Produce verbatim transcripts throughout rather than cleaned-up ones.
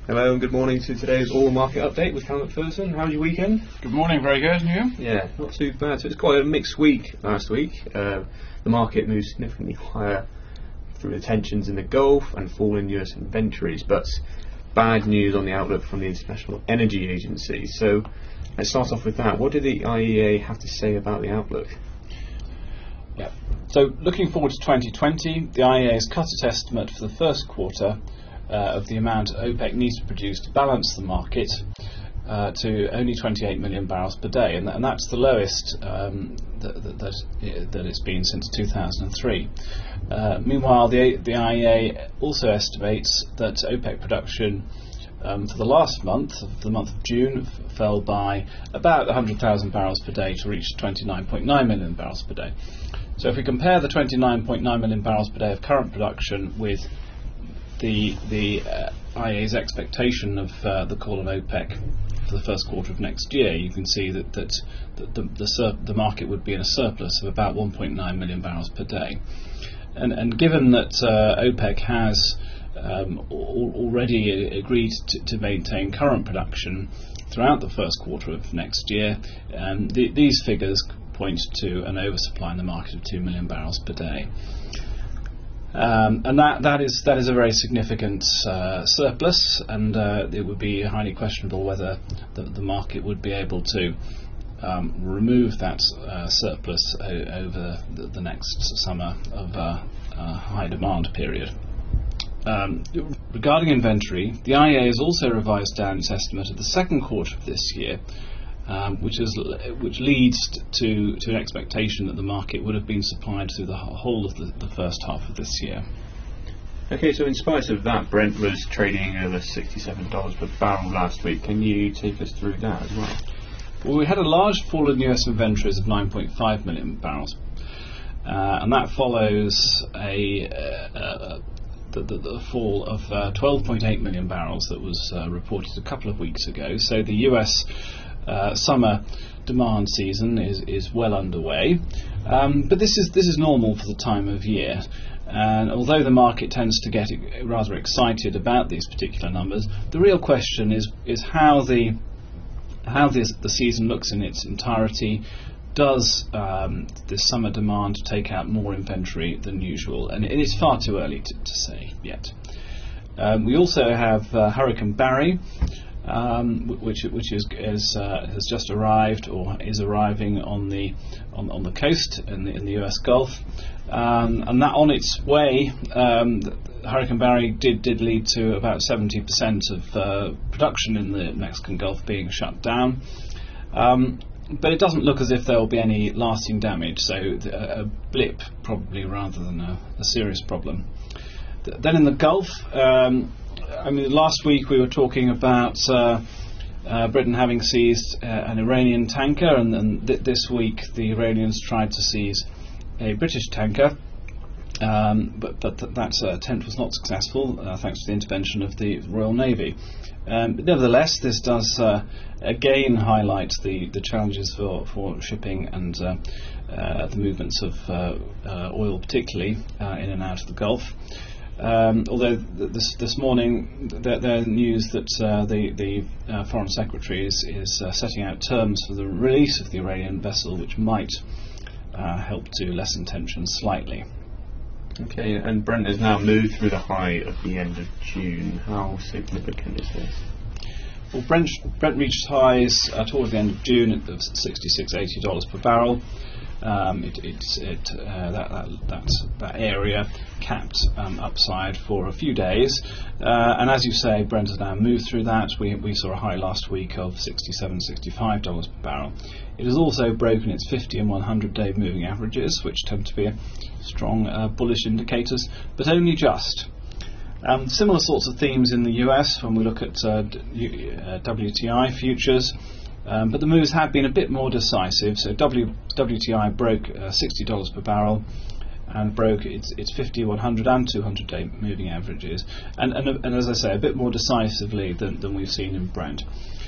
Hello and good morning to today's All Market Update with Callum McPherson. How was your weekend? Good morning, very good, and you? Yeah, not too bad. So it's quite a mixed week last week. Uh, the market moved significantly higher through the tensions in the Gulf and falling U S inventories, but bad news on the outlook from the International Energy Agency. So let's start off with that. What did the I E A have to say about the outlook? Yeah. So looking forward to twenty twenty, the I E A has cut its estimate for the first quarter uh, of the amount OPEC needs to produce to balance the market uh, to only twenty-eight million barrels per day, and, th- and that's the lowest um, that, that, that it's been since two thousand three. Uh, meanwhile, the, the I E A also estimates that OPEC production Um, for the last month, the month of June, f- fell by about one hundred thousand barrels per day to reach twenty-nine point nine million barrels per day. So if we compare the twenty-nine point nine million barrels per day of current production with the the uh, I E A's expectation of uh, the call of OPEC for the first quarter of next year, you can see that, that, that the, the, sur- the market would be in a surplus of about one point nine million barrels per day. And, and given that uh, OPEC has Um, al- already agreed to, to maintain current production throughout the first quarter of next year, um, the, these figures point to an oversupply in the market of two million barrels per day. Um, and that, that is that is a very significant uh, surplus, and uh, it would be highly questionable whether the, the market would be able to um, remove that uh, surplus o- over the, the next summer of uh, uh, high demand period. Um, regarding inventory, the I E A has also revised down its estimate of the second quarter of this year, um, which is which leads to to an expectation that the market would have been supplied through the whole of the, the first half of this year. Okay, so in spite of that, Brent was trading over sixty-seven dollars per barrel last week. Can you take us through that as well? Well, we had a large fall in U S inventories of nine point five million barrels, uh, and that follows a, uh, a The, the, the fall of uh, twelve point eight million barrels that was uh, reported a couple of weeks ago. So the U S uh, summer demand season is, is well underway, um, but this is this is normal for the time of year. And although the market tends to get rather excited about these particular numbers, the real question is is how the how this, the season looks in its entirety. Does um, this summer demand take out more inventory than usual? And it is far too early to, to say yet. Um, we also have uh, Hurricane Barry, um, which which is, is uh, has just arrived or is arriving on the on, on the coast in the, in the U S Gulf, um, and that on its way, um, Hurricane Barry did did lead to about seventy percent of uh, production in the Mexican Gulf being shut down. Um, But it doesn't look as if there will be any lasting damage, so th- a blip probably rather than a, a serious problem. Th- then in the Gulf, um, I mean, last week we were talking about uh, uh, Britain having seized uh, an Iranian tanker, and, and th- this week the Iranians tried to seize a British tanker, um, but, but th- that uh, attempt was not successful, uh, thanks to the intervention of the Royal Navy. Um, but nevertheless, this does uh, again highlight the, the challenges for, for shipping and uh, uh, the movements of uh, uh, oil, particularly uh, in and out of the Gulf. Um, although th- this this morning there, there news that uh, the the uh, Foreign Secretary is, is uh, setting out terms for the release of the Iranian vessel, which might uh, help to lessen tensions slightly. Okay, and Brent has now moved through the high at the end of June. How significant is this? Well, Brent, Brent reached highs uh, towards the end of June of sixty-six, eighty dollars per barrel. Um, it, it's it, uh, that, that that that area capped um, upside for a few days, uh, and as you say, Brent has now moved through that. We we saw a high last week of sixty-seven, sixty-five dollars per barrel. It has also broken its fifty and one hundred day moving averages, which tend to be a strong uh, bullish indicators, but only just. Um, similar sorts of themes in the U S when we look at uh, d- uh, W T I futures, um, but the moves have been a bit more decisive. So w, WTI broke uh, sixty dollars per barrel and broke its, its fifty, one hundred and two hundred day moving averages, and, and, and as I say, a bit more decisively than, than we've seen in Brent.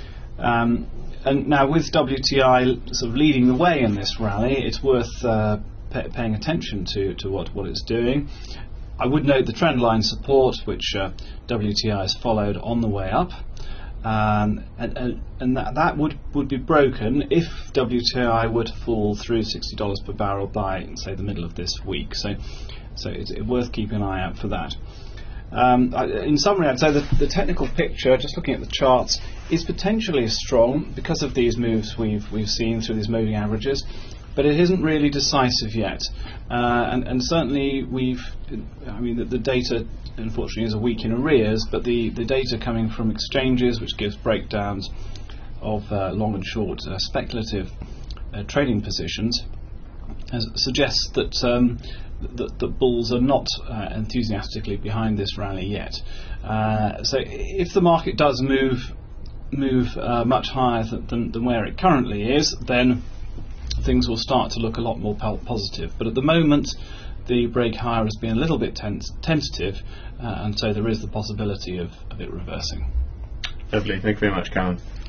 Um, and now with W T I sort of leading the way in this rally, it's worth uh, pay, paying attention to, to what, what it's doing. I would note the trend line support, which uh, W T I has followed on the way up, um, and, and, and that, that would, would be broken if W T I were to fall through sixty dollars per barrel by, say, the middle of this week. So, so it's worth keeping an eye out for that. Um, I, in summary, I'd say that the technical picture, just looking at the charts, is potentially strong because of these moves we've we've seen through these moving averages, but it isn't really decisive yet. Uh, and, and certainly we've, I mean, the, the data unfortunately is a week in arrears, but the, the data coming from exchanges, which gives breakdowns of uh, long and short uh, speculative uh, trading positions, as suggests that um, that the bulls are not uh, enthusiastically behind this rally yet. Uh, so if the market does move move uh, much higher th- than, than where it currently is, then things will start to look a lot more po- positive. But at the moment, the break higher has been a little bit tent- tentative, uh, and so there is the possibility of, of it reversing. Lovely. Thank you very much, Callum.